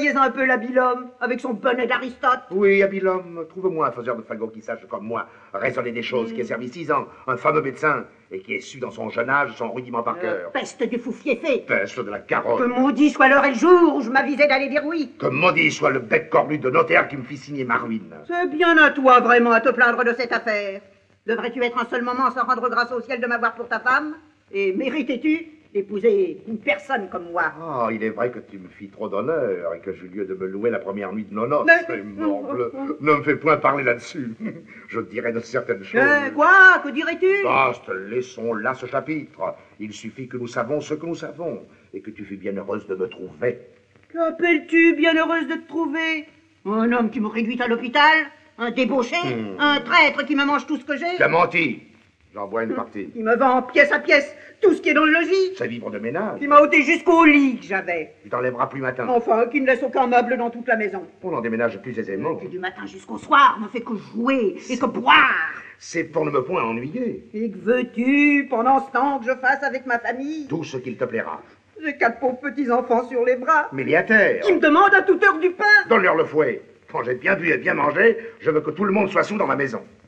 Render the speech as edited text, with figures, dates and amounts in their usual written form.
voyez un peu l'habile homme, avec son bonnet d'Aristote. Oui, habile homme, trouve-moi un faiseur de fagots qui sache comme moi raisonner des choses, qui ait servi 6 ans, un fameux médecin, et qui ait su dans son jeune âge son rudiment par cœur. Peste du fou fiefé. Peste de la Que carotte. maudit soit l'heure et le jour où je m'avisais d'aller dire oui. Que maudit soit le bec cornu de notaire qui me fit signer ma ruine. C'est bien à toi vraiment à te plaindre de cette affaire. Devrais-tu être un seul moment sans rendre grâce au ciel de m'avoir pour ta femme? Et méritais-tu d'épouser une personne comme moi? Ah, il est vrai que tu me fis trop d'honneur et que j'eus lieu de me louer la première nuit de nos noces. Mais- Morbleu, ne me fais point parler là-dessus. Je te dirai de certaines choses. Quoi? Que dirais-tu? Basta, laissons là ce chapitre. Il suffit que nous savons ce que nous savons et que tu fus bien heureuse de me trouver. Qu'appelles-tu bien heureuse de te trouver? Un homme qui me réduit à l'hôpital? Un débauché? Un traître qui me mange tout ce que j'ai? Tu as menti. J'en vois une partie. Qui me vend pièce à pièce tout ce qui est dans le logis? C'est vivre de ménage. Qui m'a ôté jusqu'au lit que j'avais? Tu t'enlèveras plus matin. Enfin, qui ne laisse aucun meuble dans toute la maison. On en déménage plus aisément. Qui du matin jusqu'au soir ne fait que jouer et que boire. C'est pour ne me point ennuyer. Et que veux-tu pendant ce temps que je fasse avec ma famille? Tout ce qu'il te plaira. J'ai 4 pauvres petits-enfants sur les bras Milliataire. qui me demandent à toute heure du pain. Donne-leur le fouet. Quand j'ai bien bu et bien mangé, je veux que tout le monde soit sous dans ma maison.